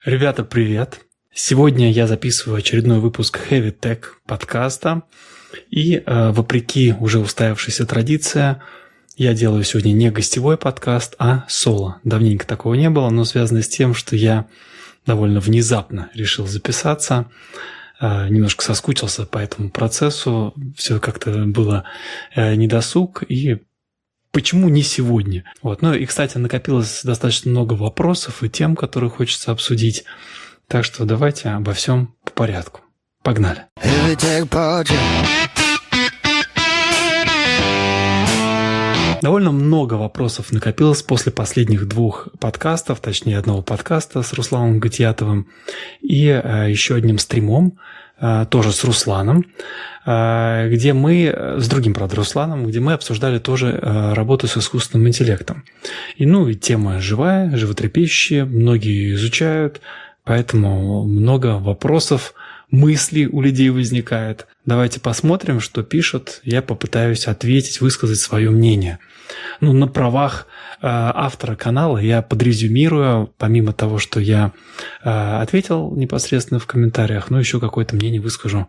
Ребята, привет! Сегодня я записываю очередной выпуск Heavy Tech подкаста. И, вопреки уже устоявшейся традиции, я делаю сегодня не гостевой подкаст, а соло. Давненько такого не было, но связано с тем, что я довольно внезапно решил записаться. Немножко соскучился по этому процессу. Все как-то было недосуг. И почему не сегодня? Ну и, кстати, накопилось достаточно много вопросов и тем, которые хочется обсудить. Так что давайте обо всем по порядку. Погнали! Довольно много вопросов накопилось после последних двух подкастов, точнее одного подкаста с Русланом Гатиятовым и еще одним стримом, тоже с Русланом, где мы, с другим, правда, Русланом, где мы обсуждали тоже работу с искусственным интеллектом. И тема живая, животрепещущая, многие изучают, поэтому много вопросов, мыслей у людей возникает. Давайте посмотрим, что пишут. Я попытаюсь ответить, высказать свое мнение. На правах автора канала я подрезюмирую, помимо того, что я ответил непосредственно в комментариях, еще какое-то мнение выскажу.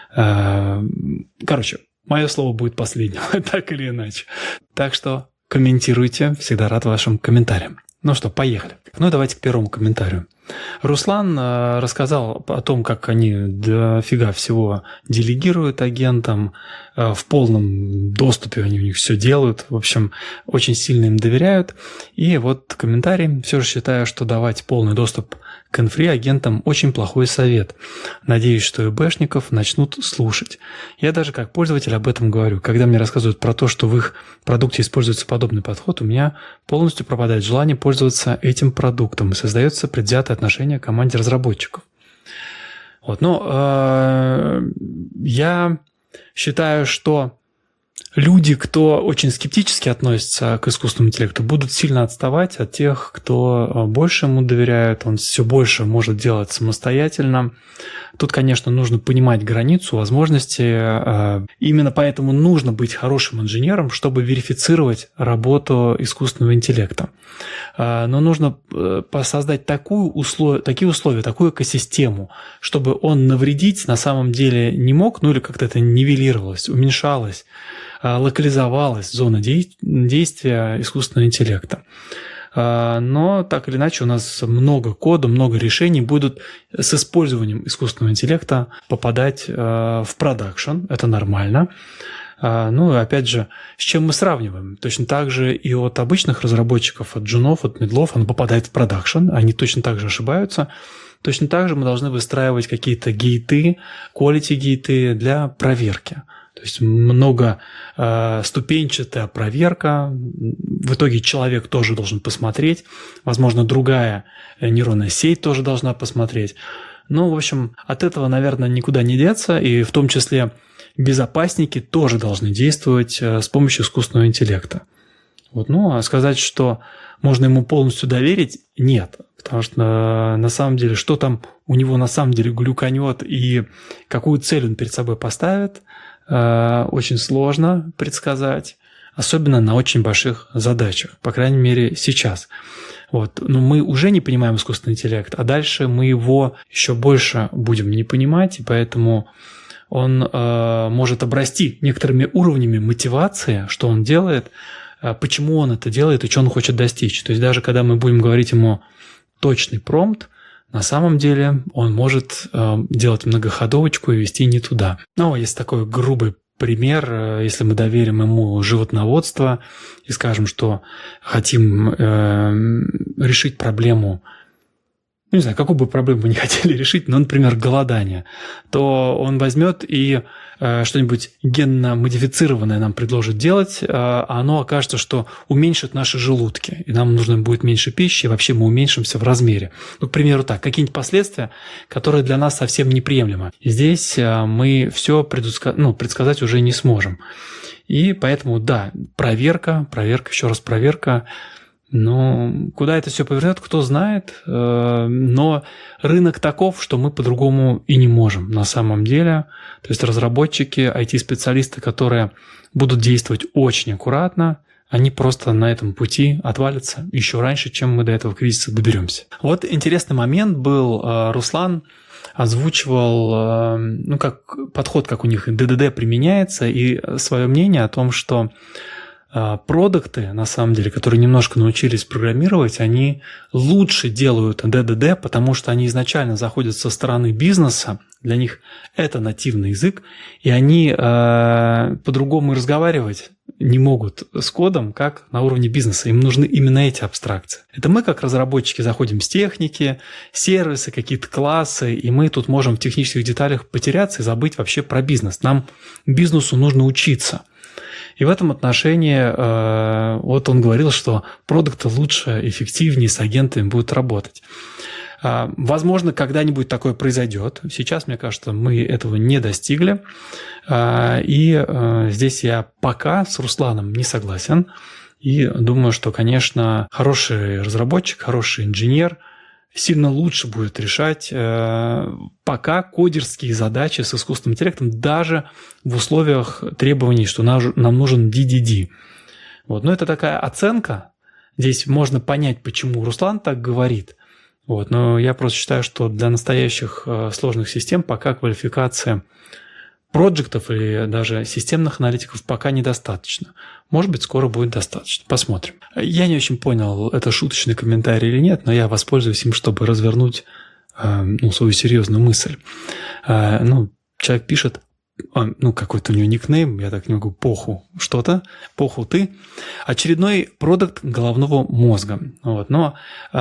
Мое слово будет последним, так или иначе. Так что комментируйте, всегда рад вашим комментариям. Поехали. Давайте к первому комментарию. Руслан рассказал о том, как они дофига всего делегируют агентам, в полном доступе они у них все делают, в общем, очень сильно им доверяют. И комментарий. Все же считаю, что давать полный доступ к инфре агентам очень плохой совет. Надеюсь, что ИБшников начнут слушать. Я даже как пользователь об этом говорю. Когда мне рассказывают про то, что в их продукте используется подобный подход, у меня полностью пропадает желание пользоваться этим продуктом и создается предвзятое отношение к команде разработчиков. Я считаю, что люди, кто очень скептически относится к искусственному интеллекту, будут сильно отставать от тех, кто больше ему доверяет, он все больше может делать самостоятельно. Тут, конечно, нужно понимать границу, возможности. Именно поэтому нужно быть хорошим инженером, чтобы верифицировать работу искусственного интеллекта. Но нужно создать такие условия, такую экосистему, чтобы он навредить на самом деле не мог, или как-то это нивелировалось, уменьшалось, локализовалась зона действия искусственного интеллекта. Но так или иначе у нас много кода, много решений будут с использованием искусственного интеллекта попадать в продакшн. Это нормально. И опять же, с чем мы сравниваем? Точно так же и от обычных разработчиков, от джунов, от медлов, он попадает в продакшн. Они точно так же ошибаются. Точно так же мы должны выстраивать какие-то гейты, quality-гейты для проверки. То есть многоступенчатая проверка. В итоге человек тоже должен посмотреть. Возможно, другая нейронная сеть тоже должна посмотреть. В общем, от этого, наверное, никуда не деться. И в том числе безопасники тоже должны действовать с помощью искусственного интеллекта. А сказать, что можно ему полностью доверить, нет. Потому что на самом деле, что там у него на самом деле глюканет и какую цель он перед собой поставит, очень сложно предсказать, особенно на очень больших задачах, по крайней мере сейчас. Но мы уже не понимаем искусственный интеллект, а дальше мы его еще больше будем не понимать, и поэтому он может обрасти некоторыми уровнями мотивации, что он делает, почему он это делает и что он хочет достичь. То есть даже когда мы будем говорить ему точный промпт, на самом деле он может делать многоходовочку и вести не туда. Есть такой грубый пример, если мы доверим ему животноводство и скажем, что хотим решить проблему, не знаю, какую бы проблему мы не хотели решить, например, голодание, то он возьмет и что-нибудь генно-модифицированное нам предложит делать, а оно окажется, что уменьшит наши желудки, и нам нужно будет меньше пищи, и вообще мы уменьшимся в размере. К примеру, какие-нибудь последствия, которые для нас совсем неприемлемы. И здесь мы все предсказать уже не сможем. И поэтому, проверка, еще раз проверка. Куда это все повернет, кто знает, но рынок таков, что мы по-другому и не можем на самом деле. То есть разработчики, IT-специалисты, которые будут действовать очень аккуратно, они просто на этом пути отвалятся еще раньше, чем мы до этого кризиса доберемся. Вот интересный момент был. Руслан озвучивал, как подход, как у них ДДД применяется, и свое мнение о том, что продукты, на самом деле, которые немножко научились программировать, они лучше делают ДДД, потому что они изначально заходят со стороны бизнеса, для них это нативный язык, и они по-другому разговаривать не могут с кодом, как на уровне бизнеса. Им нужны именно эти абстракции. Это мы, как разработчики, заходим с техники, сервисы, какие-то классы, и мы тут можем в технических деталях потеряться и забыть вообще про бизнес. Нам, бизнесу, нужно учиться. И в этом отношении вот он говорил, что продукты лучше, эффективнее с агентами будут работать. Возможно, когда-нибудь такое произойдет. Сейчас, мне кажется, мы этого не достигли. И здесь я пока с Русланом не согласен. И думаю, что, конечно, хороший разработчик, хороший инженер сильно лучше будет решать пока кодерские задачи с искусственным интеллектом, даже в условиях требований, что нам нужен DDD. Вот. Но это такая оценка. Здесь можно понять, почему Руслан так говорит. Вот. Но я просто считаю, что для настоящих сложных систем пока квалификация проектов или даже системных аналитиков пока недостаточно. Может быть, скоро будет достаточно. Посмотрим. Я не очень понял, это шуточный комментарий или нет, но я воспользуюсь им, чтобы развернуть свою серьезную мысль. Человек пишет, какой-то у него никнейм, я так не могу, поху ты. Очередной продукт головного мозга. Вот. Но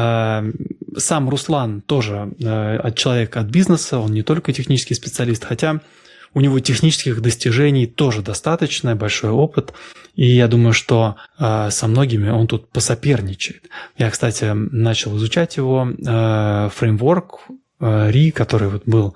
сам Руслан тоже человек от бизнеса, он не только технический специалист, хотя у него технических достижений тоже достаточно, большой опыт, и я думаю, что со многими он тут посоперничает. Я, кстати, начал изучать его фреймворк RI, который вот был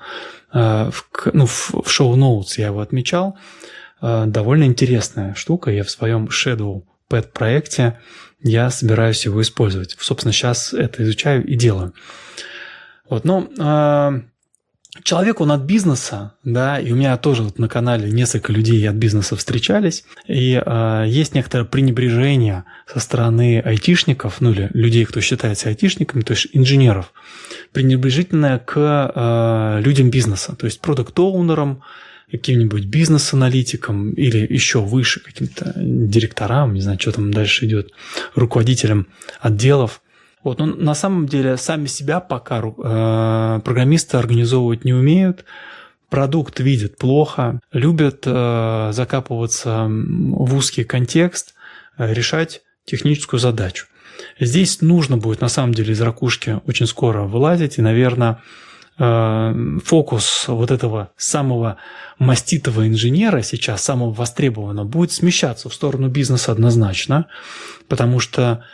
в шоу-ноутс, я его отмечал. Довольно интересная штука, я в своем Shadow Pet проекте я собираюсь его использовать. Собственно, сейчас это изучаю и делаю. Вот, человек, он от бизнеса, да, и у меня тоже вот на канале несколько людей от бизнеса встречались, и есть некоторое пренебрежение со стороны айтишников, или людей, кто считается айтишниками, то есть инженеров, пренебрежительное к людям бизнеса, то есть продакт-оунерам, каким-нибудь бизнес-аналитикам или еще выше каким-то директорам, не знаю, что там дальше идет, руководителям отделов. Вот, но на самом деле сами себя пока программисты организовывать не умеют, продукт видят плохо, любят закапываться в узкий контекст, решать техническую задачу. Здесь нужно будет на самом деле из ракушки очень скоро вылазить, и, наверное, фокус вот этого самого маститого инженера сейчас, самого востребованного, будет смещаться в сторону бизнеса однозначно, потому что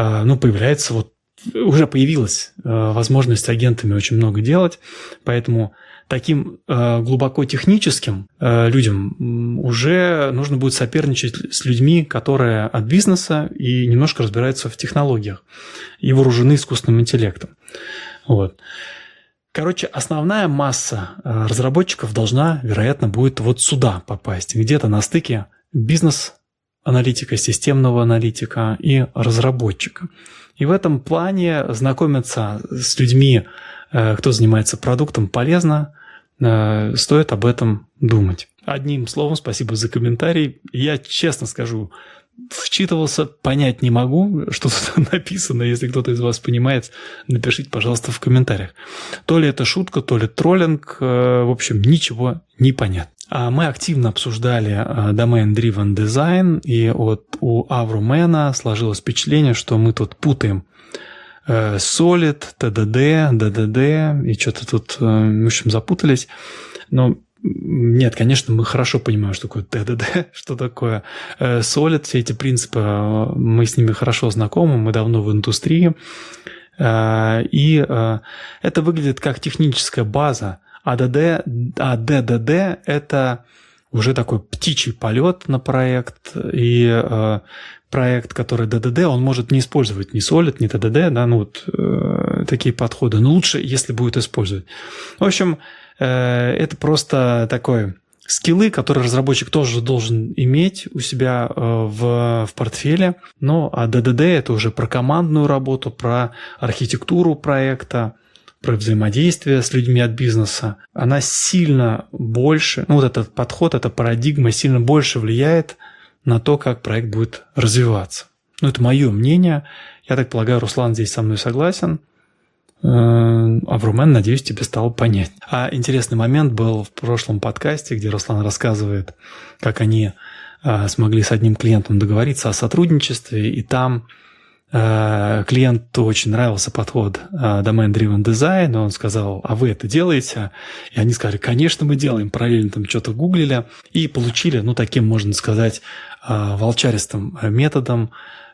уже появилась возможность агентами очень много делать, поэтому таким глубоко техническим людям уже нужно будет соперничать с людьми, которые от бизнеса и немножко разбираются в технологиях и вооружены искусственным интеллектом. Вот. Короче, основная масса разработчиков должна, вероятно, будет вот сюда попасть, где-то на стыке бизнес-аналитика, системного аналитика и разработчика. И в этом плане знакомиться с людьми, кто занимается продуктом, полезно, стоит об этом думать. Одним словом, спасибо за комментарий. Я, честно скажу, вчитывался, понять не могу, что тут написано. Если кто-то из вас понимает, напишите, пожалуйста, в комментариях. То ли это шутка, то ли троллинг. В общем, ничего не понятно. Мы активно обсуждали domain-driven design, и вот у Аврумена сложилось впечатление, что мы тут путаем Solid, TDD, DDD, и что-то тут, в общем, запутались. Но нет, конечно, мы хорошо понимаем, что такое TDD, что такое Solid, все эти принципы, мы с ними хорошо знакомы, мы давно в индустрии, и это выглядит как техническая база, а DDD – это уже такой птичий полет на проект, и проект, который DDD, он может не использовать ни Solid, ни TDD, да, такие подходы, но лучше, если будет использовать. В общем, это просто такой скиллы, которые разработчик тоже должен иметь у себя в портфеле. Ну, а ДДД – это уже про командную работу, про архитектуру проекта, про взаимодействие с людьми от бизнеса. Она сильно больше, ну, вот этот подход, эта парадигма сильно больше влияет на то, как проект будет развиваться. Ну, это мое мнение. Я так полагаю, Руслан здесь со мной согласен. Аврумен, надеюсь, тебе стало понятно. А интересный момент был в прошлом подкасте, где Руслан рассказывает, как они смогли с одним клиентом договориться о сотрудничестве, и там клиенту очень нравился подход Domain-Driven Design, и он сказал: а вы это делаете? И они сказали: конечно, мы делаем. Параллельно там что-то гуглили и получили, ну, таким, можно сказать, волчаристым методом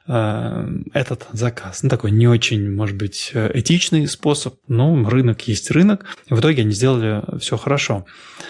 этот заказ. Ну, такой не очень, может быть, этичный способ, но рынок есть рынок. В итоге они сделали все хорошо.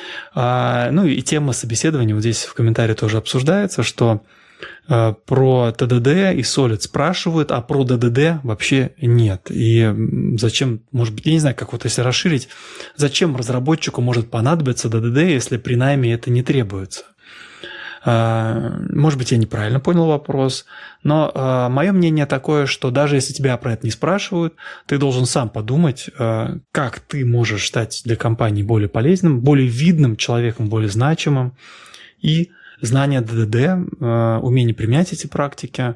Ну и тема собеседования вот здесь в комментарии тоже обсуждается, что про ТДД и Solid спрашивают, а про ДДД вообще нет. И зачем, может быть, я не знаю, как вот если расширить, зачем разработчику может понадобиться ДДД, если при найме это не требуется? Может быть, я неправильно понял вопрос, но мое мнение такое, что даже если тебя про это не спрашивают, ты должен сам подумать, как ты можешь стать для компании более полезным, более видным человеком, более значимым. И знание ДДД, умение применять эти практики,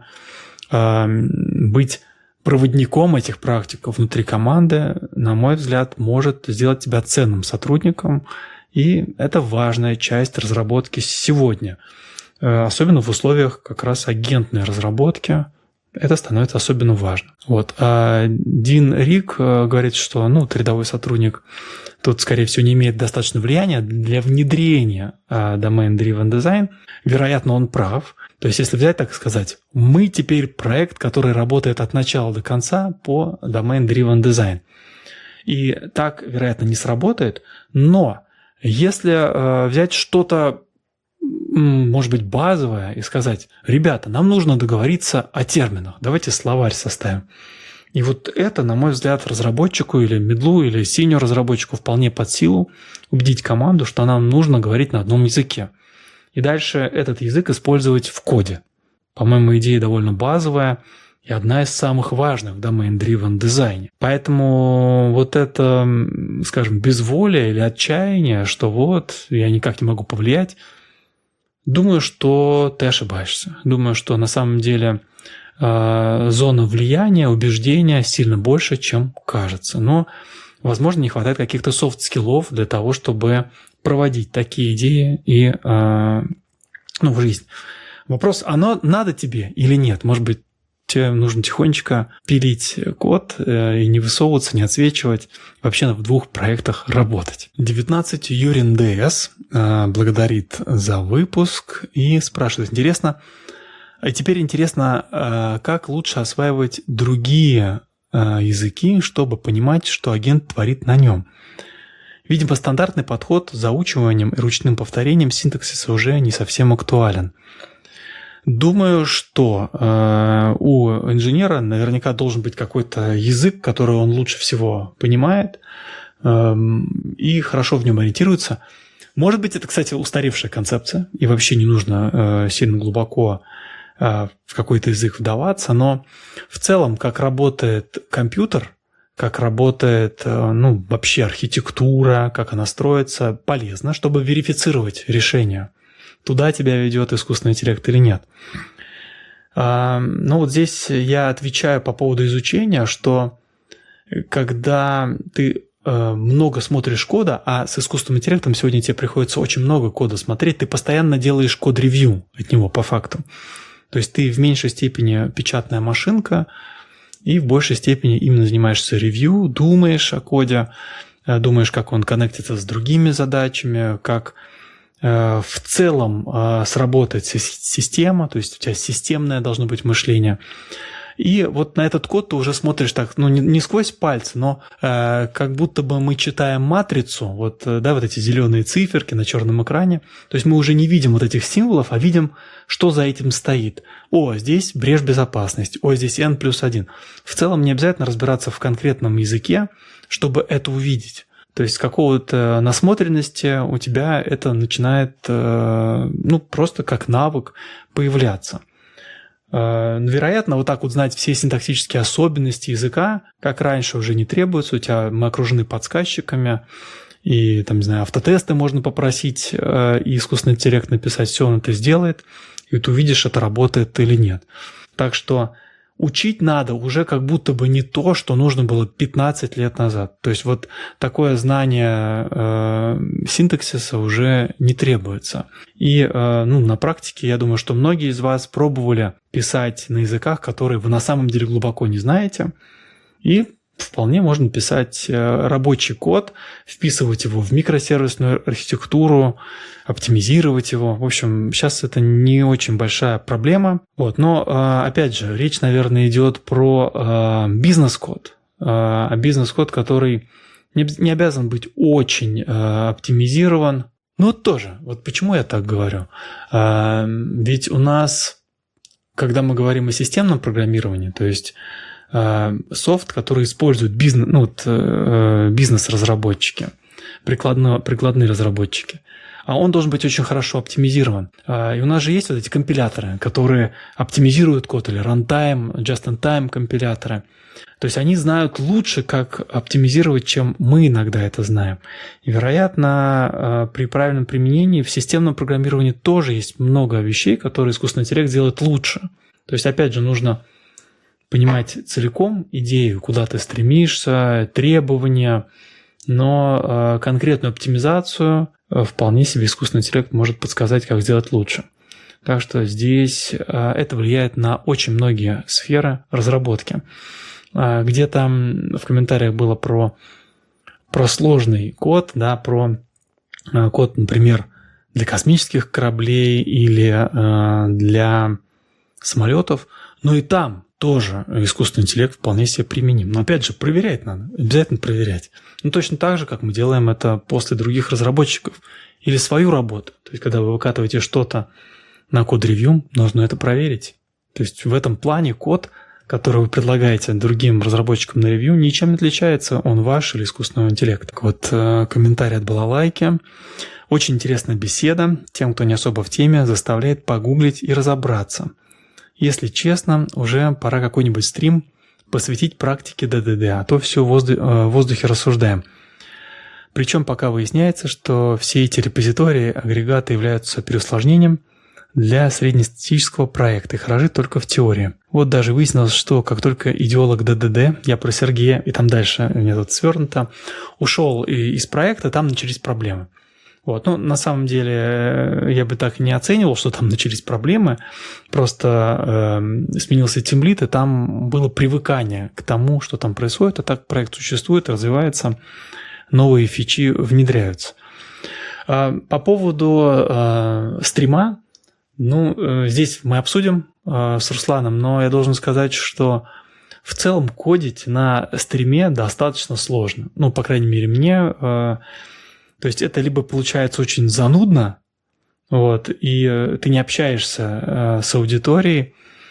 быть проводником этих практик внутри команды, на мой взгляд, может сделать тебя ценным сотрудником. И это важная часть разработки сегодня. Особенно в условиях как раз агентной разработки это становится особенно важно. Вот. А Дин Рик говорит, что рядовой сотрудник тут, скорее всего, не имеет достаточно влияния для внедрения Domain-Driven Design. Вероятно, он прав. То есть, если взять, так сказать, мы теперь проект, который работает от начала до конца по Domain-Driven Design. И так, вероятно, не сработает, но если взять что-то, может быть, базовое и сказать: ребята, нам нужно договориться о терминах, давайте словарь составим. И вот это, на мой взгляд, разработчику или мидлу, или синьор разработчику вполне под силу убедить команду, что нам нужно говорить на одном языке. И дальше этот язык использовать в коде. По-моему, идея довольно базовая и одна из самых важных в Domain-Driven дизайне. Поэтому вот это, скажем, безволие или отчаяние, что вот, я никак не могу повлиять, думаю, что ты ошибаешься. Думаю, что на самом деле зона влияния, убеждения сильно больше, чем кажется. Но, возможно, не хватает каких-то софт-скиллов для того, чтобы проводить такие идеи и в жизнь. Вопрос: оно надо тебе или нет? Может быть, тебе нужно тихонечко пилить код и не высовываться, не отсвечивать, вообще в 2 проектах работать. 19 Юрин ДС благодарит за выпуск и спрашивает: теперь интересно, как лучше осваивать другие языки, чтобы понимать, что агент творит на нем. Видимо, стандартный подход с заучиванием и ручным повторением синтаксиса уже не совсем актуален. Думаю, что у инженера наверняка должен быть какой-то язык, который он лучше всего понимает и хорошо в нем ориентируется. Может быть, это, кстати, устаревшая концепция, и вообще не нужно сильно глубоко в какой-то язык вдаваться, но в целом, как работает компьютер, как работает вообще архитектура, как она строится, полезно, чтобы верифицировать решение. Туда тебя ведет искусственный интеллект или нет. Вот здесь я отвечаю по поводу изучения, что когда ты много смотришь кода, а с искусственным интеллектом сегодня тебе приходится очень много кода смотреть, ты постоянно делаешь код-ревью от него по факту. То есть ты в меньшей степени печатная машинка и в большей степени именно занимаешься ревью, думаешь о коде, думаешь, как он коннектится с другими задачами, как в целом сработает система, то есть у тебя системное должно быть мышление. И вот на этот код ты уже смотришь так, не сквозь пальцы, но как будто бы мы читаем матрицу, вот эти зеленые циферки на черном экране. То есть мы уже не видим вот этих символов, а видим, что за этим стоит. Здесь брешь безопасности, здесь n+1. В целом не обязательно разбираться в конкретном языке, чтобы это увидеть. То есть какого-то насмотренности у тебя это начинает, просто как навык появляться. Вероятно, вот так вот знать все синтаксические особенности языка, как раньше, уже не требуется. Мы окружены подсказчиками, и, там, не знаю, автотесты можно попросить, и искусственный интеллект написать, все он это сделает, и ты увидишь, это работает или нет. Так что учить надо уже как будто бы не то, что нужно было 15 лет назад. То есть вот такое знание синтаксиса уже не требуется. И на практике, я думаю, что многие из вас пробовали писать на языках, которые вы на самом деле глубоко не знаете, и вполне можно писать рабочий код, вписывать его в микросервисную архитектуру, оптимизировать его. В общем, сейчас это не очень большая проблема. Но, опять же, речь, наверное, идет про бизнес-код. Бизнес-код, который не обязан быть очень оптимизирован. Но тоже, вот почему я так говорю? Ведь у нас, когда мы говорим о системном программировании, то есть софт, который используют бизнес-разработчики, прикладные разработчики, он должен быть очень хорошо оптимизирован. И у нас же есть вот эти компиляторы, которые оптимизируют код, или runtime, just-in-time компиляторы. То есть они знают лучше, как оптимизировать, чем мы иногда это знаем. И, вероятно, при правильном применении в системном программировании тоже есть много вещей, которые искусственный интеллект делает лучше. То есть, опять же, нужно понимать целиком идею, куда ты стремишься, требования, но конкретную оптимизацию вполне себе искусственный интеллект может подсказать, как сделать лучше. Так что здесь это влияет на очень многие сферы разработки. Где-то в комментариях было про сложный код, да, про код, например, для космических кораблей или для самолетов, но и там тоже искусственный интеллект вполне себе применим. Но опять же, проверять надо, обязательно проверять. Точно так же, как мы делаем это после других разработчиков. Или свою работу. То есть, когда вы выкатываете что-то на код-ревью, нужно это проверить. То есть, в этом плане код, который вы предлагаете другим разработчикам на ревью, ничем не отличается, он ваш или искусственного интеллекта. Комментарий от Балалайки. Очень интересная беседа. Тем, кто не особо в теме, заставляет погуглить и разобраться. Если честно, уже пора какой-нибудь стрим посвятить практике ДДД, а то все в воздухе рассуждаем. Причем пока выясняется, что все эти репозитории, агрегаты являются переусложнением для среднестатистического проекта и хороши только в теории. Даже выяснилось, что как только идеолог ДДД, я про Сергея, и там дальше у меня тут свернуто, ушел из проекта, там начались проблемы. На самом деле, я бы так и не оценивал, что там начались проблемы. Просто сменился тимлид, и там было привыкание к тому, что там происходит. А так проект существует, развивается, новые фичи внедряются. По поводу стрима, здесь мы обсудим с Русланом, но я должен сказать, что в целом кодить на стриме достаточно сложно. По крайней мере, мне... То есть это либо получается очень занудно, и ты не общаешься с аудиторией,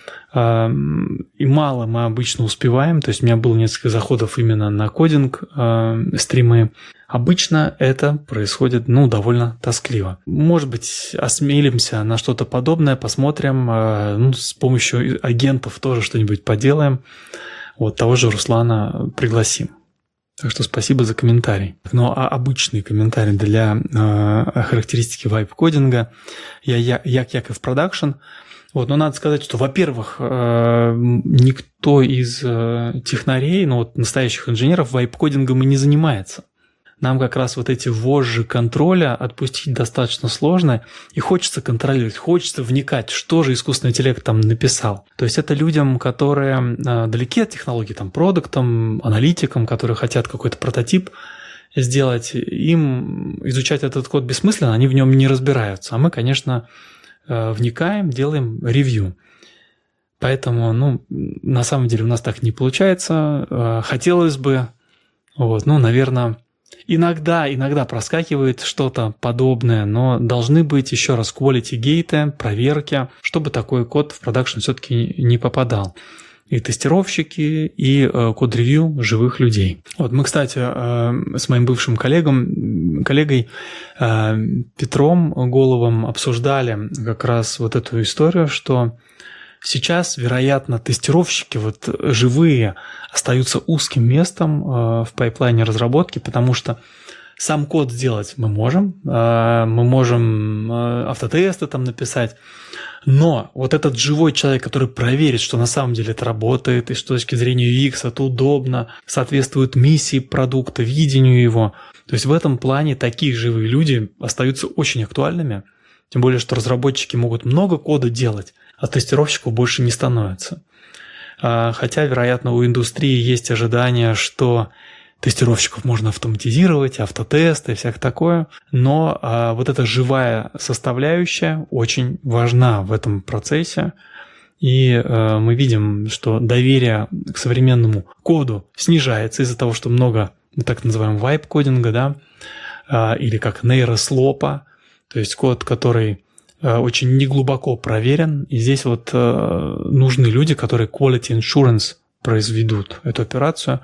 и мало мы обычно успеваем. То есть у меня было несколько заходов именно на кодинг стримы. Обычно это происходит, довольно тоскливо. Может быть, осмелимся на что-то подобное, посмотрим, с помощью агентов тоже что-нибудь поделаем. Того же Руслана пригласим. Так что спасибо за комментарий. Обычный комментарий для характеристики вайп-кодинга. Яков Продакшн. Но надо сказать, что, во-первых, никто из технарей, настоящих инженеров, вайп-кодингом и не занимается. Нам как раз эти вожжи контроля отпустить достаточно сложно, и хочется контролировать, хочется вникать, что же искусственный интеллект там написал. То есть это людям, которые далеки от технологий, продуктам, аналитикам, которые хотят какой-то прототип сделать, им изучать этот код бессмысленно, они в нем не разбираются. А мы, конечно, вникаем, делаем ревью. Поэтому, на самом деле у нас так не получается. Хотелось бы, наверное... Иногда проскакивает что-то подобное, но должны быть еще раз quality гейты, проверки, чтобы такой код в продакшн все-таки не попадал. и тестировщики, и код-ревью живых людей. Вот мы, кстати, с моим бывшим коллегой Петром Головым обсуждали как раз вот эту историю, что сейчас, вероятно, тестировщики вот живые остаются узким местом в пайплайне разработки, потому что сам код сделать мы можем автотесты там написать, но вот этот живой человек, который проверит, что на самом деле это работает, и что с точки зрения UX это удобно, соответствует миссии продукта, видению его, то есть в этом плане такие живые люди остаются очень актуальными, тем более, что разработчики могут много кода делать, а тестировщиков больше не становится. Хотя, вероятно, у индустрии есть ожидание, что тестировщиков можно автоматизировать, автотесты и всякое такое, но вот эта живая составляющая очень важна в этом процессе, и мы видим, что доверие к современному коду снижается из-за того, что много так называемого вайп-кодинга, да, или как нейрослопа, то есть код, который очень неглубоко проверен, и здесь вот нужны люди, которые quality assurance произведут эту операцию,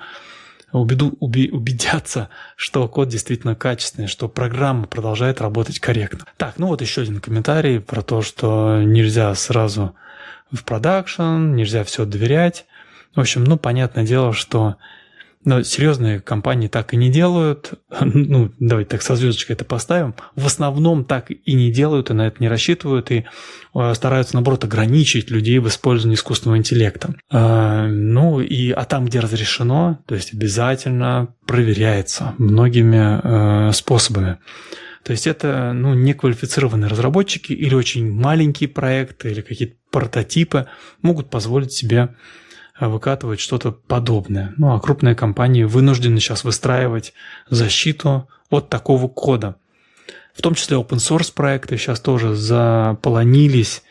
убедятся, что код действительно качественный, что программа продолжает работать корректно. Так, ну вот еще один комментарий про то, что нельзя сразу в продакшн, нельзя все доверять. В общем, ну, понятное дело, что серьезные компании так и не делают. Ну, давайте так со звездочкой это поставим. В основном так и не делают, и на это не рассчитывают, и стараются, наоборот, ограничить людей в использовании искусственного интеллекта. А там, где разрешено, то есть обязательно проверяется многими способами. То есть это неквалифицированные разработчики или очень маленькие проекты, или какие-то прототипы могут позволить себе выкатывать что-то подобное. Ну, а крупные компании вынуждены сейчас выстраивать защиту от такого кода. В том числе open-source проекты сейчас тоже заполонились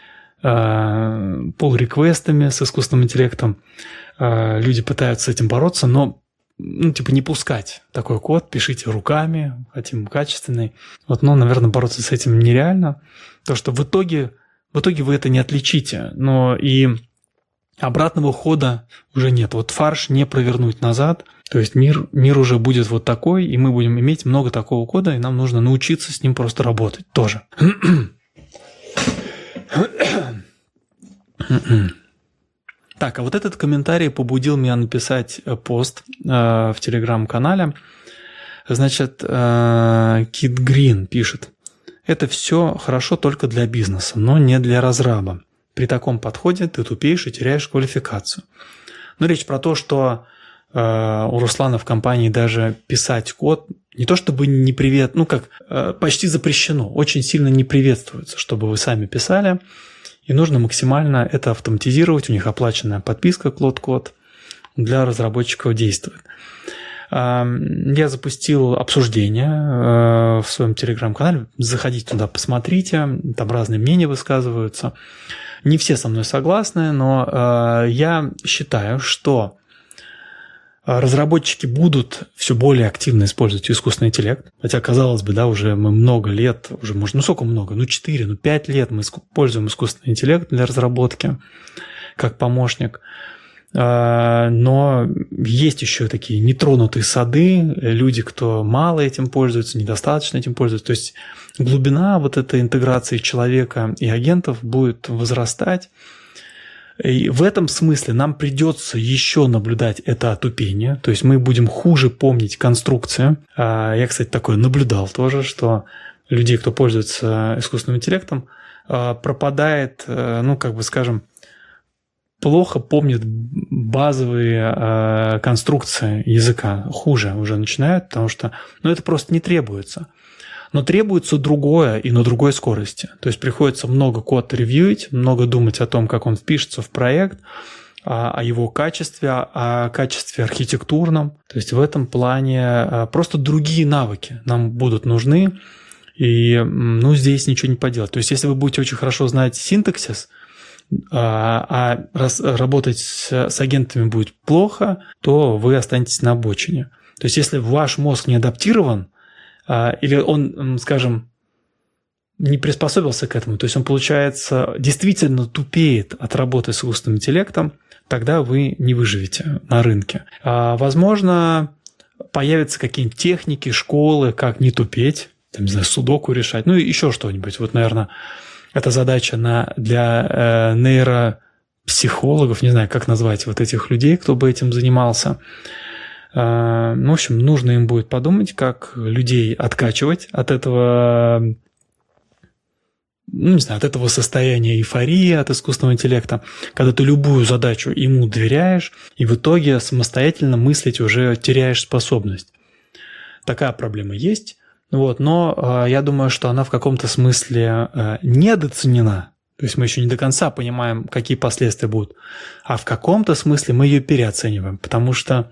pull-реквестами с искусственным интеллектом. Люди пытаются с этим бороться, но не пускать такой код, пишите руками, хотим качественный. Наверное, бороться с этим нереально, потому что в итоге вы это не отличите. Но и обратного хода уже нет. Вот фарш не провернуть назад. То есть мир уже будет вот такой, и мы будем иметь много такого кода, и нам нужно научиться с ним просто работать тоже. Так, а вот этот комментарий побудил меня написать пост в телеграм-канале. Значит, Кит Грин пишет: это все хорошо только для бизнеса, но не для разраба. При таком подходе ты тупеешь и теряешь квалификацию. Но речь про то, что у Руслана в компании даже писать код не то чтобы почти запрещено, очень сильно не приветствуется, чтобы вы сами писали. И нужно максимально это автоматизировать. У них оплаченная подписка Cloud-Code для разработчиков действует. Я запустил обсуждение в своем телеграм-канале. Заходите туда, посмотрите. Там разные мнения высказываются. Не все со мной согласны, но я считаю, что разработчики будут все более активно использовать искусственный интеллект. Хотя, казалось бы, уже мы много лет, уже, может, сколько много? 4, 5 лет мы используем искусственный интеллект для разработки как помощник. Но есть еще такие нетронутые сады, люди, кто мало этим пользуется, недостаточно этим пользуется. То есть глубина вот этой интеграции человека и агентов будет возрастать. И в этом смысле нам придется еще наблюдать это отупение, то есть мы будем хуже помнить конструкцию. Я, кстати, такое наблюдал тоже, что людей, кто пользуется искусственным интеллектом, пропадает, плохо помнит базовые конструкции языка, хуже уже начинают, потому что это просто не требуется. Но требуется другое и на другой скорости. То есть приходится много код ревьюить, много думать о том, как он впишется в проект, о его качестве, о качестве архитектурном. То есть в этом плане просто другие навыки нам будут нужны, и здесь ничего не поделать. То есть если вы будете очень хорошо знать синтаксис, а работать с агентами будет плохо, то вы останетесь на обочине. То есть если ваш мозг не адаптирован, или он, скажем, не приспособился к этому, то есть он, получается, действительно тупеет от работы с искусственным интеллектом, тогда вы не выживете на рынке. Возможно, появятся какие-нибудь техники, школы, как не тупеть, там, не знаю, судоку решать, ну и еще что-нибудь. Вот, наверное, это задача для нейропсихологов, не знаю, как назвать вот этих людей, кто бы этим занимался. В общем, нужно им будет подумать, как людей откачивать от этого, ну, не знаю, от этого состояния эйфории от искусственного интеллекта, когда ты любую задачу ему доверяешь, и в итоге самостоятельно мыслить уже теряешь способность. Такая проблема есть, вот, но я думаю, что она в каком-то смысле недооценена. То есть мы еще не до конца понимаем, какие последствия будут, а в каком-то смысле мы ее переоцениваем, потому что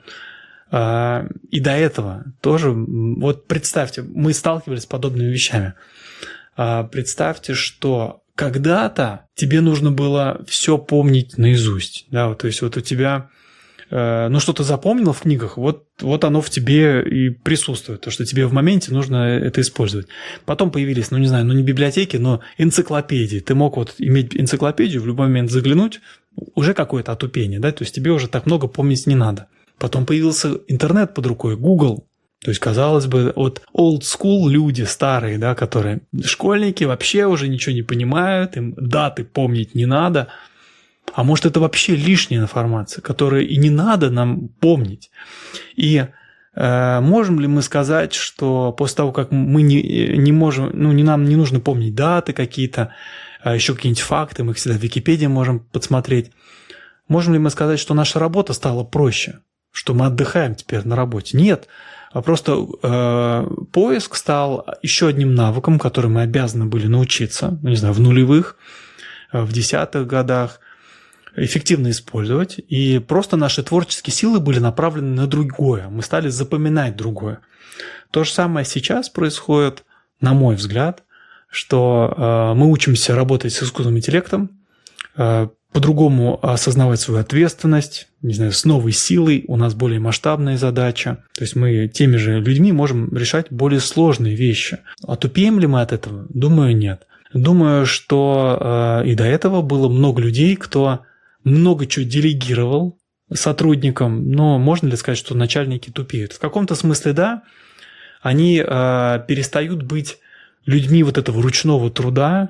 и до этого тоже, вот представьте, мы сталкивались с подобными вещами. Представьте, что когда-то тебе нужно было все помнить наизусть, да, вот, то есть вот у тебя, ну, что-то запомнил в книгах, вот оно в тебе и присутствует, то, что тебе в моменте нужно это использовать. Потом появились, ну, не знаю, ну, не библиотеки, но энциклопедии. Ты мог вот иметь энциклопедию, в любой момент заглянуть, уже какое-то отупение, да, то есть тебе уже так много помнить не надо. Потом появился интернет под рукой, Google. То есть, казалось бы, вот old school люди старые, да, которые школьники вообще уже ничего не понимают, им даты помнить не надо. А может, это вообще лишняя информация, которую и не надо нам помнить. И можем ли мы сказать, что после того, как мы не можем, ну, нам не нужно помнить даты какие-то, еще какие-нибудь факты, мы их всегда в Википедии можем подсмотреть, можем ли мы сказать, что наша работа стала проще, что мы отдыхаем теперь на работе? Нет. А просто поиск стал еще одним навыком, который мы обязаны были научиться, ну, не знаю, в нулевых, в 10-х годах, эффективно использовать. И просто наши творческие силы были направлены на другое. Мы стали запоминать другое. То же самое сейчас происходит, на мой взгляд, что мы учимся работать с искусственным интеллектом, по-другому осознавать свою ответственность, не знаю, с новой силой, у нас более масштабная задача. То есть мы теми же людьми можем решать более сложные вещи. Отупеем ли мы от этого? Думаю, нет. Думаю, что и до этого было много людей, кто много чего делегировал сотрудникам, но можно ли сказать, что начальники тупеют? В каком-то смысле да, они перестают быть людьми вот этого ручного труда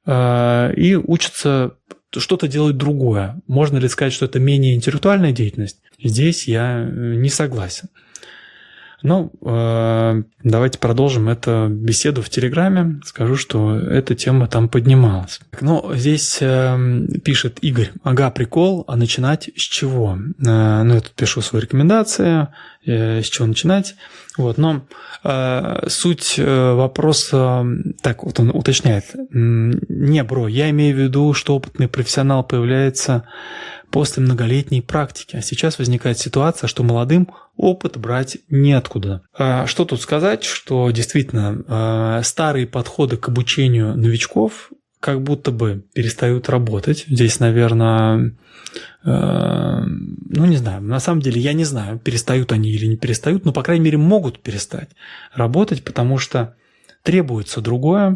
и учатся что-то делать другое. Можно ли сказать, что это менее интеллектуальная деятельность? Здесь я не согласен. Ну, давайте продолжим эту беседу в Телеграме. Скажу, что эта тема там поднималась. Ну, здесь пишет Игорь. Ага, прикол, а начинать с чего? Ну, я тут пишу свои рекомендации, с чего начинать. Вот, но суть вопроса, так вот он уточняет. Не, бро, я имею в виду, что опытный профессионал появляется после многолетней практики. А сейчас возникает ситуация, что молодым опыт брать неоткуда. Что тут сказать, что действительно старые подходы к обучению новичков как будто бы перестают работать. Здесь, наверное, ну не знаю, на самом деле я не знаю, перестают они или не перестают, но, по крайней мере, могут перестать работать, потому что требуется другое.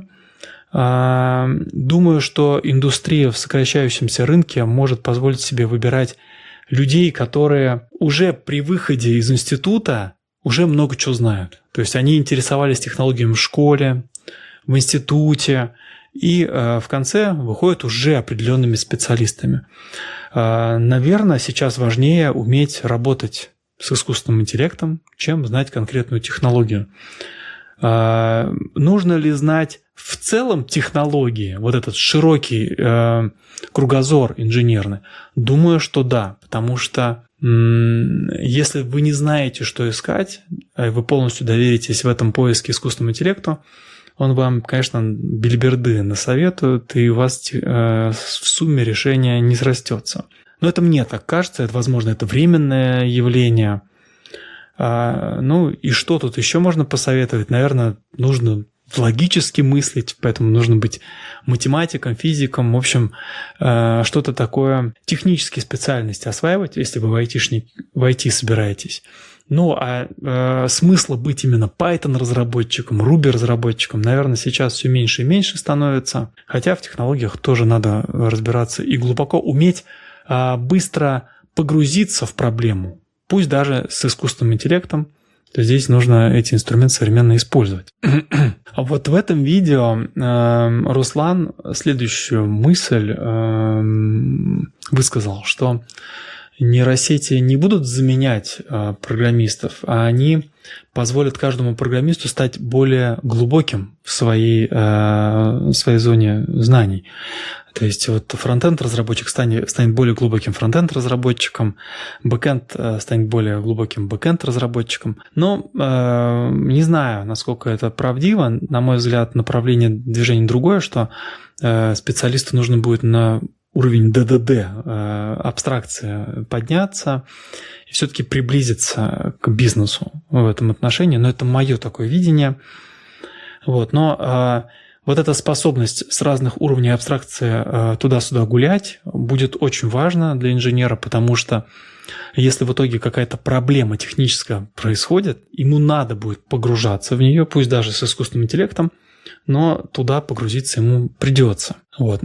Думаю, что индустрия в сокращающемся рынке может позволить себе выбирать людей, которые уже при выходе из института уже много чего знают. То есть они интересовались технологиями в школе, в институте, и в конце выходят уже определенными специалистами. Наверное, сейчас важнее уметь работать с искусственным интеллектом, чем знать конкретную технологию. Нужно ли знать в целом технологии, вот этот широкий кругозор инженерный? Думаю, что да, потому что если вы не знаете, что искать, вы полностью доверитесь в этом поиске искусственному интеллекту, он вам, конечно, бильберды насоветует, и у вас в сумме решение не срастется. Но это мне так кажется, это, возможно, это временное явление. Ну и что тут еще можно посоветовать? Наверное, нужно логически мыслить, поэтому нужно быть математиком, физиком, в общем, что-то такое, технические специальности осваивать, если вы в IT собираетесь. Ну, смысла быть именно Python-разработчиком, Ruby-разработчиком, наверное, сейчас все меньше и меньше становится. Хотя в технологиях тоже надо разбираться и глубоко уметь быстро погрузиться в проблему. Пусть даже с искусственным интеллектом, то здесь нужно эти инструменты современно использовать. Вот в этом видео Руслан следующую мысль высказал, что нейросети не будут заменять программистов, а они позволят каждому программисту стать более глубоким в своей зоне знаний. То есть вот фронтенд-разработчик станет более глубоким фронтенд-разработчиком, бэкенд станет более глубоким бэкенд-разработчиком. Но не знаю, насколько это правдиво. На мой взгляд, направление движения другое, что специалисту нужно будет на уровень ДДД, абстракции подняться и все-таки приблизиться к бизнесу в этом отношении. Но это мое такое видение. Но вот эта способность с разных уровней абстракции туда-сюда гулять будет очень важна для инженера, потому что если в итоге какая-то проблема техническая происходит, ему надо будет погружаться в нее, пусть даже с искусственным интеллектом, но туда погрузиться ему придется.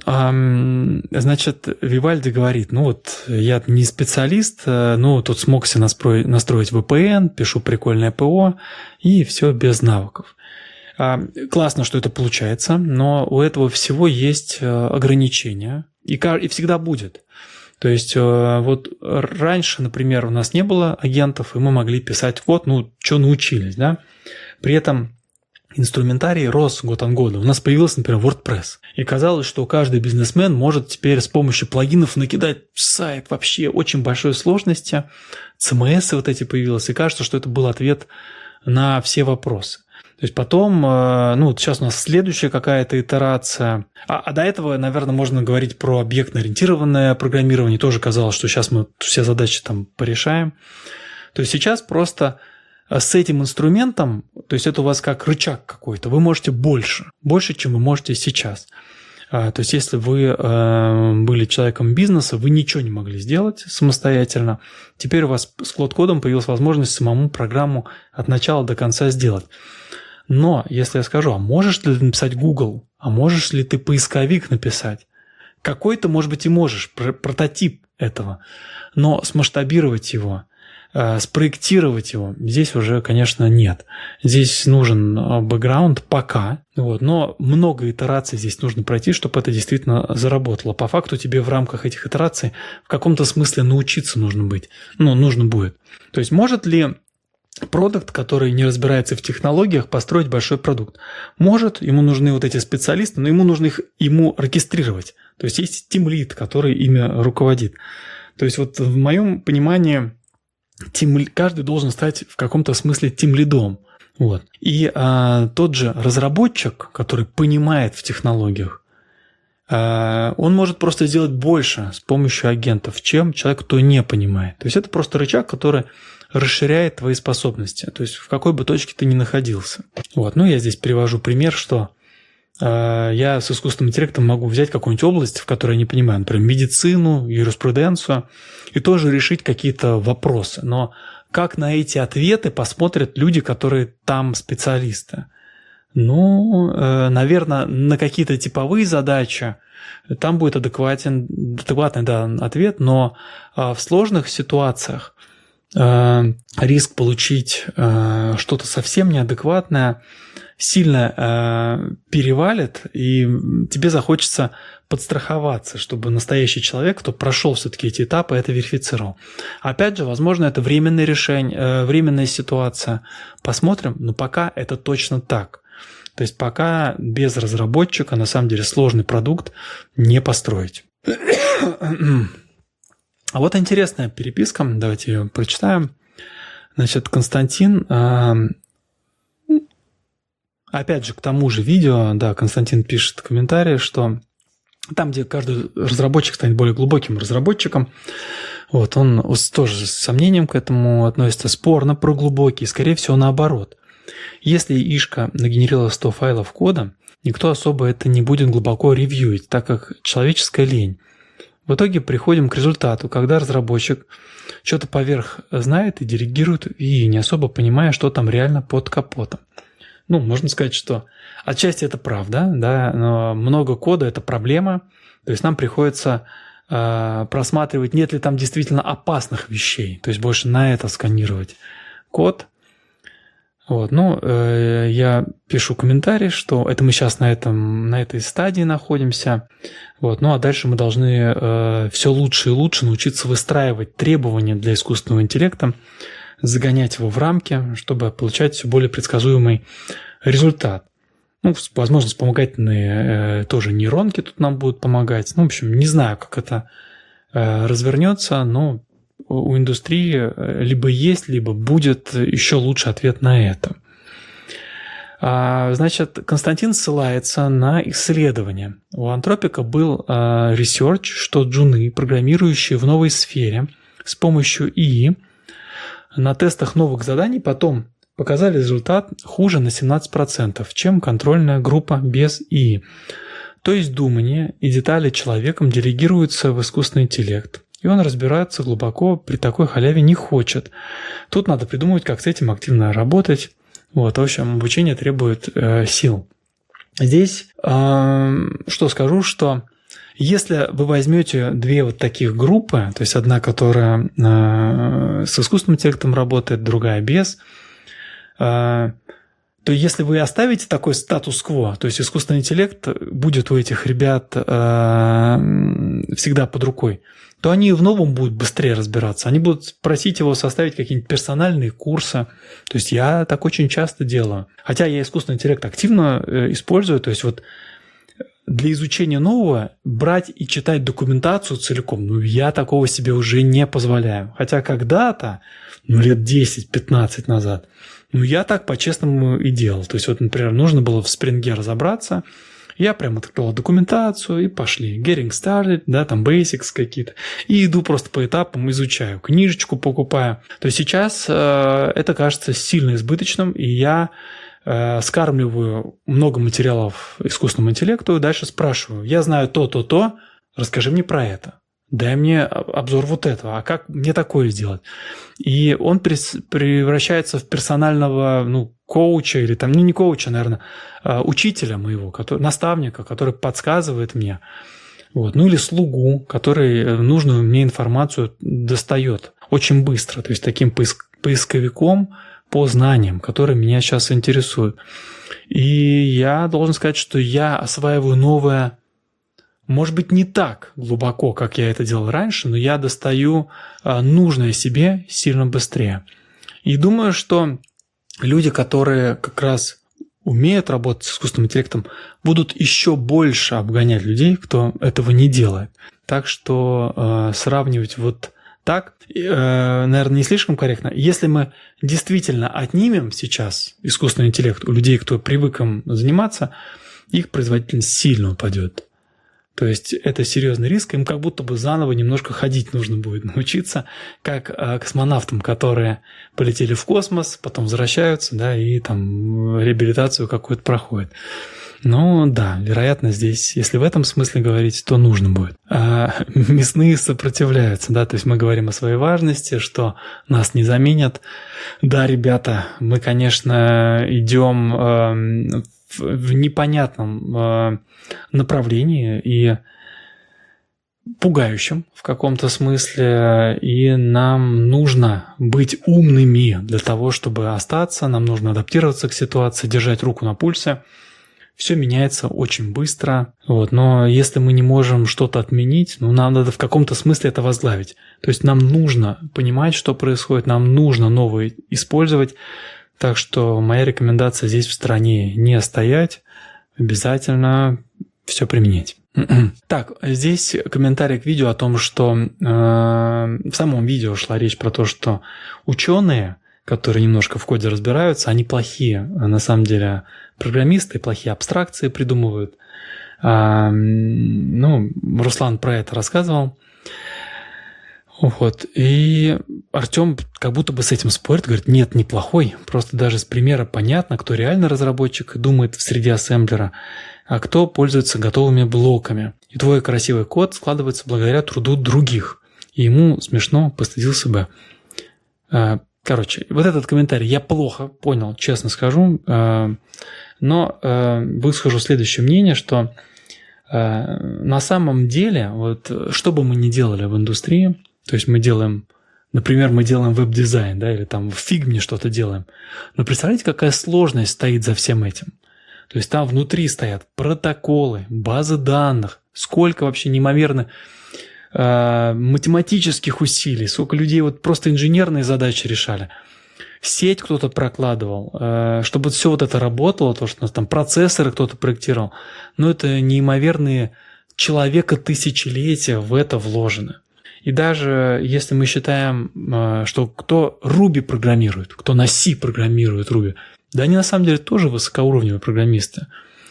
Значит, Вивальди говорит, я не специалист, тут смог себе настроить VPN, пишу прикольное ПО, и все без навыков. Классно, что это получается, но у этого всего есть ограничения, и всегда будет. То есть раньше, например, у нас не было агентов, и мы могли писать код, что научились, да? При этом инструментарий рос год от года. У нас появился, например, WordPress. И казалось, что каждый бизнесмен может теперь с помощью плагинов накидать сайт вообще очень большой сложности. CMS вот эти появилось, и кажется, что это был ответ на все вопросы. То есть потом, сейчас у нас следующая какая-то итерация. А до этого, наверное, можно говорить про объектно-ориентированное программирование. Тоже казалось, что сейчас мы все задачи там порешаем. То есть сейчас просто с этим инструментом, то есть это у вас как рычаг какой-то, вы можете больше, чем вы можете сейчас. То есть если вы были человеком бизнеса, вы ничего не могли сделать самостоятельно. Теперь у вас с Cloud-кодом появилась возможность самому программу от начала до конца сделать. Но если я скажу, а можешь ли ты написать Google, а можешь ли ты поисковик написать? Какой-то, может быть, и можешь, прототип этого, но смасштабировать его, спроектировать его, здесь уже, конечно, нет. Здесь нужен бэкграунд пока, но много итераций здесь нужно пройти, чтобы это действительно заработало. По факту тебе в рамках этих итераций в каком-то смысле научиться нужно будет. То есть может ли продукт, который не разбирается в технологиях, построить большой продукт? Может, ему нужны вот эти специалисты, но ему нужно ему оркестрировать. То есть есть тимлид, который ими руководит. То есть в моем понимании каждый должен стать в каком-то смысле тимлидом. И тот же разработчик, который понимает в технологиях, он может просто сделать больше с помощью агентов, чем человек, кто не понимает. То есть это просто рычаг, который расширяет твои способности, то есть в какой бы точке ты ни находился. Я здесь привожу пример, что я с искусственным интеллектом могу взять какую-нибудь область, в которой я не понимаю, например, медицину, юриспруденцию, и тоже решить какие-то вопросы. Но как на эти ответы посмотрят люди, которые там специалисты? Наверное, на какие-то типовые задачи там будет адекватный ответ, но в сложных ситуациях риск получить что-то совсем неадекватное сильно перевалит, и тебе захочется подстраховаться, чтобы настоящий человек, кто прошел все-таки эти этапы, это верифицировал. Опять же, возможно, это временное решение, временная ситуация. Посмотрим, но пока это точно так. То есть пока без разработчика на самом деле сложный продукт не построить. А вот интересная переписка, давайте ее прочитаем. Значит, Константин, опять же, к тому же видео, Константин пишет в комментарии, что там, где каждый разработчик станет более глубоким разработчиком, он тоже с сомнением к этому относится, спорно про глубокий, скорее всего, наоборот. Если ишка нагенерила 100 файлов кода, никто особо это не будет глубоко ревьюить, так как человеческая лень. В итоге приходим к результату, когда разработчик что-то поверх знает и диригирует, и не особо понимая, что там реально под капотом. Ну, можно сказать, что отчасти это правда, да, но много кода – это проблема, то есть нам приходится просматривать, нет ли там действительно опасных вещей, то есть больше на это сканировать код. Вот, ну, я пишу комментарий, что это мы сейчас на этой стадии находимся, вот, ну, а дальше мы должны все лучше и лучше научиться выстраивать требования для искусственного интеллекта, загонять его в рамки, чтобы получать все более предсказуемый результат. Ну, возможно, вспомогательные тоже нейронки тут нам будут помогать. Ну, в общем, не знаю, как это развернется, но у индустрии либо есть, либо будет еще лучший ответ на это. Значит, Константин ссылается на исследование. У Антропика был research, что джуны, программирующие в новой сфере с помощью ИИ, на тестах новых заданий потом показали результат хуже на 17%, чем контрольная группа без ИИ. То есть думание и детали человеком делегируются в искусственный интеллект, и он разбираться глубоко при такой халяве не хочет. Тут надо придумывать, как с этим активно работать. Вот, в общем, обучение требует сил. Здесь что скажу, что если вы возьмете две вот таких группы, то есть одна, которая с искусственным интеллектом работает, другая без, то если вы оставите такой статус-кво, то есть искусственный интеллект будет у этих ребят всегда под рукой, то они в новом будут быстрее разбираться. Они будут просить его составить какие-нибудь персональные курсы. То есть я так очень часто делаю. Хотя я искусственный интеллект активно использую, то есть вот для изучения нового брать и читать документацию целиком, ну, я такого себе уже не позволяю. Хотя когда-то, ну, лет 10-15 назад, ну, я так по-честному и делал. То есть вот, например, нужно было в Spring разобраться, я прям открыл документацию и пошли. Getting started, да, там basics какие-то. И иду просто по этапам, изучаю, книжечку покупаю. То есть сейчас это кажется сильно избыточным, и я скармливаю много материалов искусственному интеллекту и дальше спрашиваю. Я знаю то, расскажи мне про это. Дай мне обзор вот этого, а как мне такое сделать? И он превращается в персонального, ну, коуча или там, ну, не коуча, наверное, учителя моего, наставника, который подсказывает мне, вот, ну, или слугу, который нужную мне информацию достает очень быстро, то есть таким поисковиком по знаниям, которые меня сейчас интересуют. И я должен сказать, что я осваиваю новое. Может быть, не так глубоко, как я это делал раньше, но я достаю нужное себе сильно быстрее. И думаю, что люди, которые как раз умеют работать с искусственным интеллектом, будут еще больше обгонять людей, кто этого не делает. Так что сравнивать вот так, наверное, не слишком корректно. Если мы действительно отнимем сейчас искусственный интеллект у людей, кто привык им заниматься, их производительность сильно упадет. То есть это серьезный риск, им как будто бы заново немножко ходить нужно будет научиться, как космонавтам, которые полетели в космос, потом возвращаются, да, и там реабилитацию какую-то проходят. Ну да, вероятно, здесь, если в этом смысле говорить, то нужно будет. А мясные сопротивляются, да, то есть мы говорим о своей важности, что нас не заменят. Да, ребята, мы, конечно, идем в непонятном направлении и пугающем в каком-то смысле, и нам нужно быть умными для того, чтобы остаться, нам нужно адаптироваться к ситуации, держать руку на пульсе. Все меняется очень быстро, вот, но если мы не можем что-то отменить, ну, нам надо в каком-то смысле это возглавить. То есть нам нужно понимать, что происходит, нам нужно новое использовать. Так что моя рекомендация здесь в стороне не стоять, обязательно все применять. Так, здесь комментарий к видео о том, что в самом видео шла речь про то, что ученые, которые немножко в коде разбираются, они плохие, на самом деле, программисты, плохие абстракции придумывают. Ну, Руслан про это рассказывал. Вот. И Артем как будто бы с этим спорит, говорит, нет, неплохой. Просто даже с примера понятно, кто реально разработчик и думает в среде ассемблера, а кто пользуется готовыми блоками. И твой красивый код складывается благодаря труду других. И ему смешно, постыдился бы. Короче, вот этот комментарий я плохо понял, честно скажу. Но выскажу следующее мнение, что на самом деле, вот, что бы мы ни делали в индустрии, то есть мы делаем, например, мы делаем веб-дизайн, да, или там в Figma что-то делаем, но представляете, какая сложность стоит за всем этим? То есть там внутри стоят протоколы, базы данных, сколько вообще неимоверно математических усилий, сколько людей вот просто инженерные задачи решали. Сеть кто-то прокладывал, чтобы все вот это работало, то, что у нас там процессоры кто-то проектировал. Но это неимоверные человека тысячелетия в это вложены. И даже если мы считаем, что кто Ruby программирует, кто на C программирует Ruby, да они на самом деле тоже высокоуровневые программисты.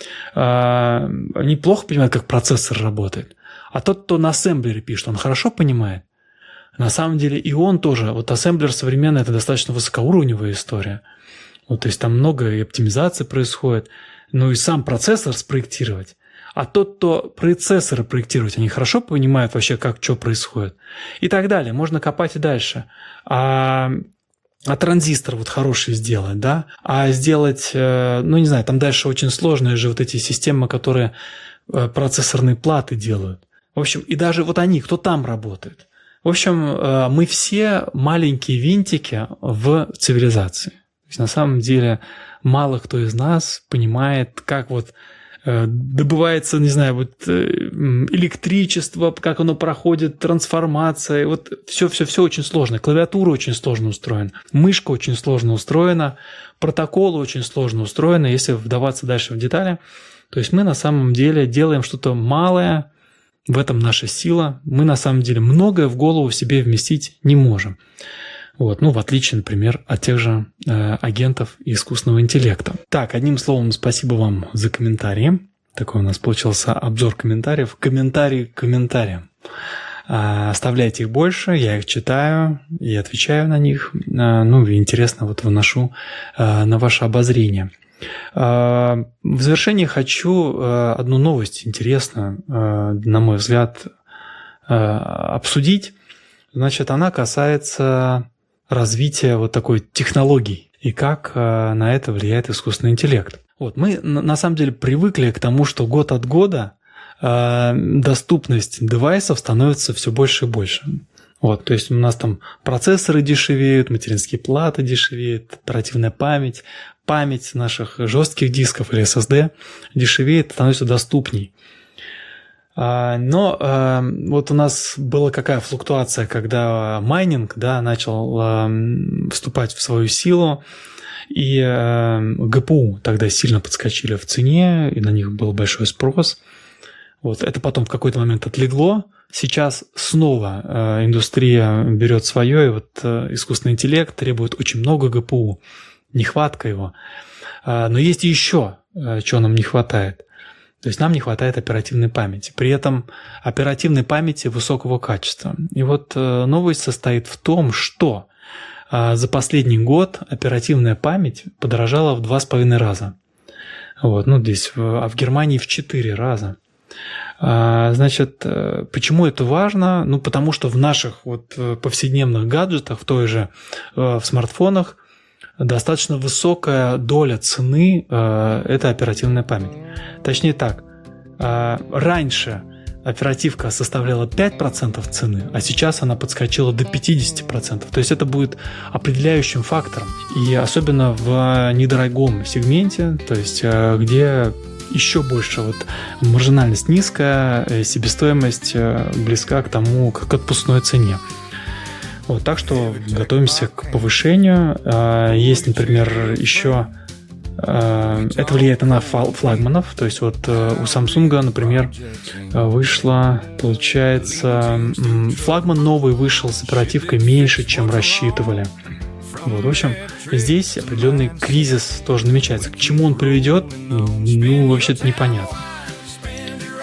Они плохо понимают, как процессор работает. А тот, кто на ассемблере пишет, он хорошо понимает. На самом деле и он тоже, вот ассемблер современный – это достаточно высокоуровневая история. Вот, то есть там много и оптимизации происходит, ну и сам процессор спроектировать. А тот, кто процессоры проектирует, они хорошо понимают вообще, как что происходит. И так далее. Можно копать и дальше. А транзистор вот хороший сделать, да? А сделать, ну не знаю, там дальше очень сложные же вот эти системы, которые процессорные платы делают. В общем, и даже вот они, кто там работает. В общем, мы все маленькие винтики в цивилизации. То есть, на самом деле, мало кто из нас понимает, как вот добывается, не знаю, вот электричество, как оно проходит, трансформация. Вот все очень сложно. Клавиатура очень сложно устроена, мышка очень сложно устроена, протоколы очень сложно устроены. Если вдаваться дальше в детали, то есть мы на самом деле делаем что-то малое. В этом наша сила. Мы, на самом деле, многое в голову себе вместить не можем. Вот. Ну, в отличие, например, от тех же агентов искусственного интеллекта. Так, одним словом, спасибо вам за комментарии. Такой у нас получился обзор комментариев. Комментарии к комментариям. Оставляйте их больше, я их читаю и отвечаю на них. Ну, и интересно, вот выношу на ваше обозрение. В завершение хочу одну новость интересную, на мой взгляд, обсудить. Значит, она касается развития вот такой технологий и как на это влияет искусственный интеллект. Вот, мы на самом деле привыкли к тому, что год от года доступность девайсов становится все больше и больше. Вот, то есть у нас там процессоры дешевеют, материнские платы дешевеют, оперативная память, память наших жестких дисков или SSD дешевеет, становится доступней. Но вот у нас была какая флуктуация, когда майнинг, да, начал вступать в свою силу, и ГПУ тогда сильно подскочили в цене, и на них был большой спрос. Вот, это потом в какой-то момент отлегло. Сейчас снова индустрия берет свое, и вот искусственный интеллект требует очень много ГПУ, нехватка его. Но есть еще, чего нам не хватает. То есть нам не хватает оперативной памяти. При этом оперативной памяти высокого качества. И вот новость состоит в том, что за последний год оперативная память подорожала в 2,5 раза. Вот, ну, здесь, а в Германии в 4 раза. Значит, почему это важно? Ну, потому что в наших вот повседневных гаджетах, в той же в смартфонах, достаточно высокая доля цены – это оперативная память. Точнее так, раньше оперативка составляла 5% цены, а сейчас она подскочила до 50%. То есть это будет определяющим фактором. И особенно в недорогом сегменте, то есть где еще больше вот маржинальность низкая, себестоимость близка к тому, к отпускной цене. Вот, так что готовимся к повышению. Есть, например, еще это влияет на флагманов. То есть вот у Samsung, например, вышло, получается, флагман новый вышел с оперативкой меньше, чем рассчитывали. Вот, в общем, здесь определенный кризис тоже намечается. К чему он приведет, ну, вообще-то непонятно.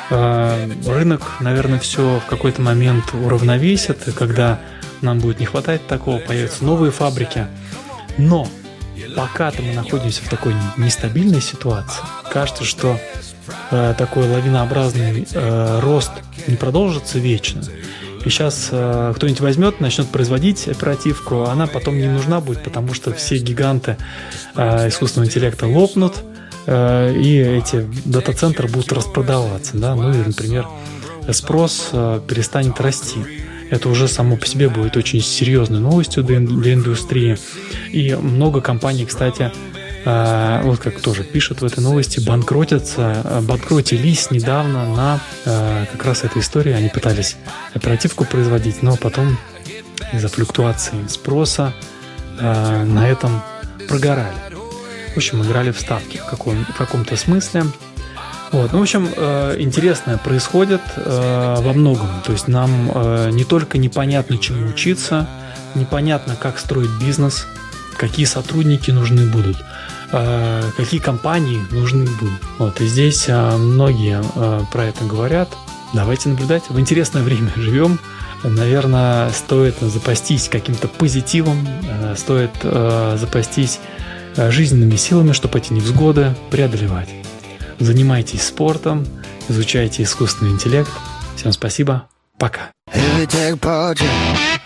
Рынок, наверное, все в какой-то момент уравновесит, и когда нам будет не хватать такого, появятся новые фабрики. Но пока-то мы находимся в такой нестабильной ситуации. Кажется, что такой лавинообразный рост не продолжится вечно. И сейчас кто-нибудь возьмет, начнет производить оперативку, а она потом не нужна будет, потому что все гиганты искусственного интеллекта лопнут, и эти дата-центры будут распродаваться. Да? Ну и, например, спрос перестанет расти. Это уже само по себе будет очень серьезной новостью для индустрии. И много компаний, кстати, вот как тоже пишут в этой новости, банкротились недавно на как раз этой истории. Они пытались оперативку производить, но потом из-за флуктуации спроса на этом прогорали. В общем, играли в ставки в каком-то смысле. Вот. Ну, в общем, интересное происходит во многом. То есть нам не только непонятно, чему учиться, непонятно, как строить бизнес, какие сотрудники нужны будут, какие компании нужны будут. Вот. И здесь многие про это говорят. Давайте наблюдать. В интересное время живем. Наверное, стоит запастись каким-то позитивом, стоит запастись жизненными силами, чтобы эти невзгоды преодолевать. Занимайтесь спортом, изучайте искусственный интеллект. Всем спасибо. Пока.